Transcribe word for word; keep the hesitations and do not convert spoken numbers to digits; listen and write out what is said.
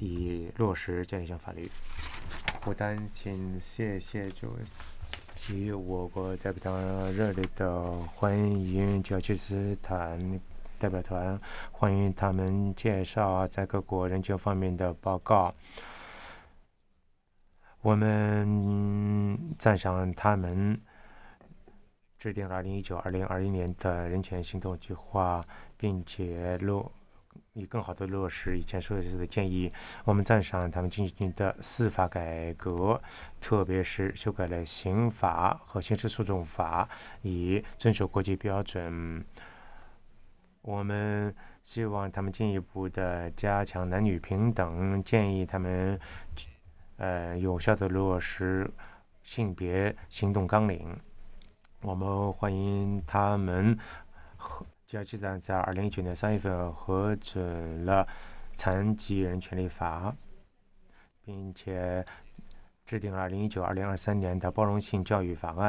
以落实这项法律。不但请谢谢主席，我国代表团热烈的欢迎吉尔吉斯斯坦代表团，欢迎他们介绍在各国人权方面的报告。我们赞赏他们制定了二零一九至二零二一年的人权行动计划，并且落以更好的落实以前说的建议。我们赞赏他们进行的司法改革，特别是修改了刑法和刑事诉讼法，以遵守国际标准。我们希望他们进一步的加强男女平等，建议他们呃有效的落实性别行动纲领。我们欢迎他们吉尔吉斯斯坦在二零一九年三月份核准了残疾人权利法，并且制定了二零一九至二零二三年的包容性教育法案。